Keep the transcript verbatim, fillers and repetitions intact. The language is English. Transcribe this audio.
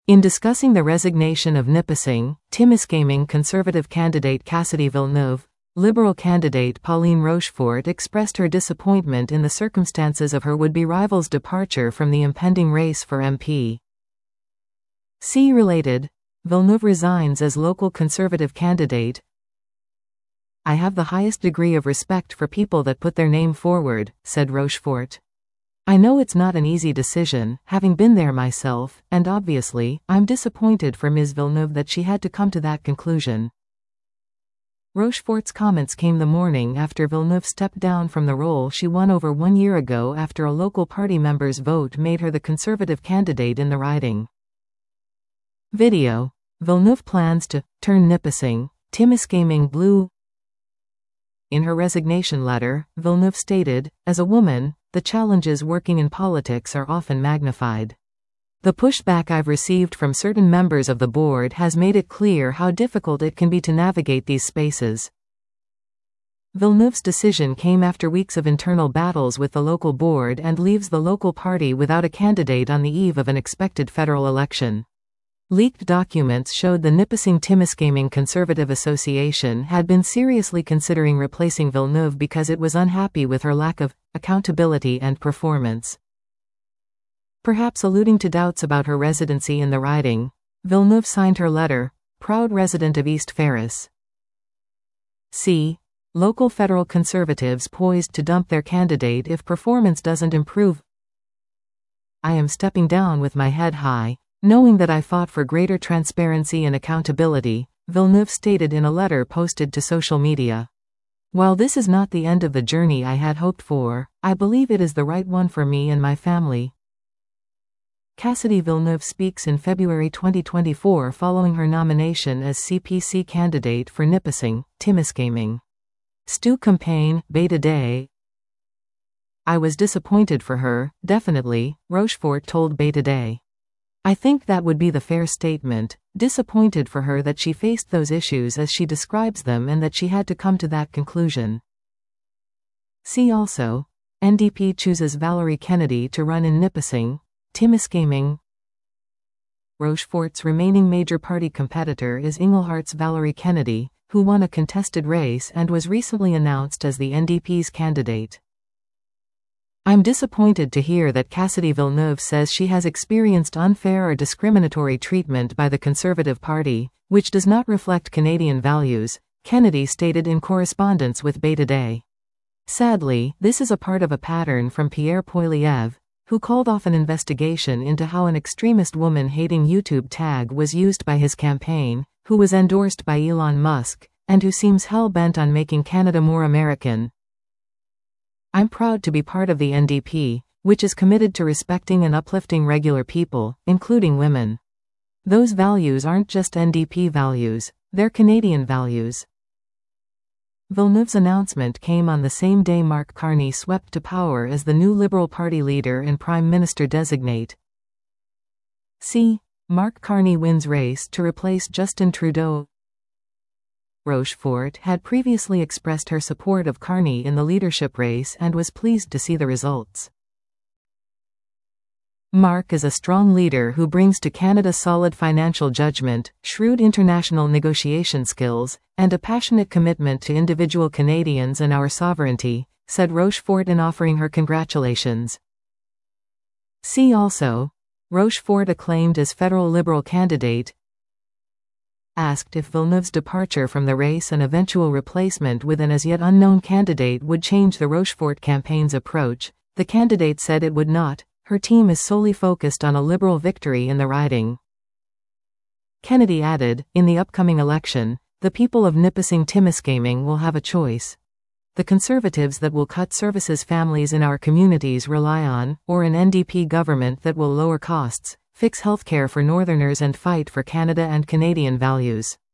In discussing the resignation of Nipissing, Timiskaming Conservative candidate Cassidy Villeneuve, Liberal candidate Pauline Rochefort expressed her disappointment in the circumstances of her would-be rival's departure from the impending race for M P. See related. Villeneuve resigns as local Conservative candidate. "I have the highest degree of respect for people that put their name forward," said Rochefort. "I know it's not an easy decision, having been there myself, and obviously, I'm disappointed for Miz Villeneuve that she had to come to that conclusion." Rochefort's comments came the morning after Villeneuve stepped down from the role she won over one year ago after a local party member's vote made her the Conservative candidate in the riding. Video. Villeneuve plans to turn Nipissing, Timiskaming blue. In her resignation letter, Villeneuve stated, "As a woman, the challenges working in politics are often magnified. The pushback I've received from certain members of the board has made it clear how difficult it can be to navigate these spaces." Villeneuve's decision came after weeks of internal battles with the local board and leaves the local party without a candidate on the eve of an expected federal election. Leaked documents showed the Nipissing Timiskaming Conservative Association had been seriously considering replacing Villeneuve because it was unhappy with her lack of accountability and performance. Perhaps alluding to doubts about her residency in the riding, Villeneuve signed her letter, "Proud resident of East Ferris." See. Local federal Conservatives poised to dump their candidate if performance doesn't improve. "I am stepping down with my head high, knowing that I fought for greater transparency and accountability," Villeneuve stated in a letter posted to social media. "While this is not the end of the journey I had hoped for, I believe it is the right one for me and my family." Cassidy Villeneuve speaks in February twenty twenty-four following her nomination as C P C candidate for Nipissing, Timiskaming. Stu campaign, Beta Day. "I was disappointed for her, definitely," Rochefort told Beta Day. "I think that would be the fair statement, disappointed for her that she faced those issues as she describes them and that she had to come to that conclusion." See also. N D P chooses Valerie Kennedy to run in Nipissing, Timiskaming. Rochefort's remaining major party competitor is Inglehart's Valerie Kennedy, who won a contested race and was recently announced as the N D P's candidate. "I'm disappointed to hear that Cassidy Villeneuve says she has experienced unfair or discriminatory treatment by the Conservative Party, which does not reflect Canadian values," Kennedy stated in correspondence with Beta Day. "Sadly, this is a part of a pattern from Pierre Poilievre, who called off an investigation into how an extremist woman-hating YouTube tag was used by his campaign, who was endorsed by Elon Musk, and who seems hell-bent on making Canada more American. I'm proud to be part of the N D P, which is committed to respecting and uplifting regular people, including women. Those values aren't just N D P values, they're Canadian values." Villeneuve's announcement came on the same day Mark Carney swept to power as the new Liberal Party leader and Prime Minister-designate. See. Mark Carney wins race to replace Justin Trudeau. Rochefort had previously expressed her support of Carney in the leadership race and was pleased to see the results. Mark is a strong leader who brings to Canada solid financial judgment, shrewd international negotiation skills, and a passionate commitment to individual Canadians and our sovereignty, said Rochefort in offering her congratulations. See also. Rochefort acclaimed as federal Liberal candidate. Asked if Villeneuve's departure from the race and eventual replacement with an as yet unknown candidate would change the Rochefort campaign's approach, the candidate said it would not. Her team is solely focused on a Liberal victory in the riding. Kennedy added, "In the upcoming election, the people of Nipissing Timiskaming will have a choice. The Conservatives that will cut services families in our communities rely on, or an N D P government that will lower costs, fix healthcare for Northerners and fight for Canada and Canadian values."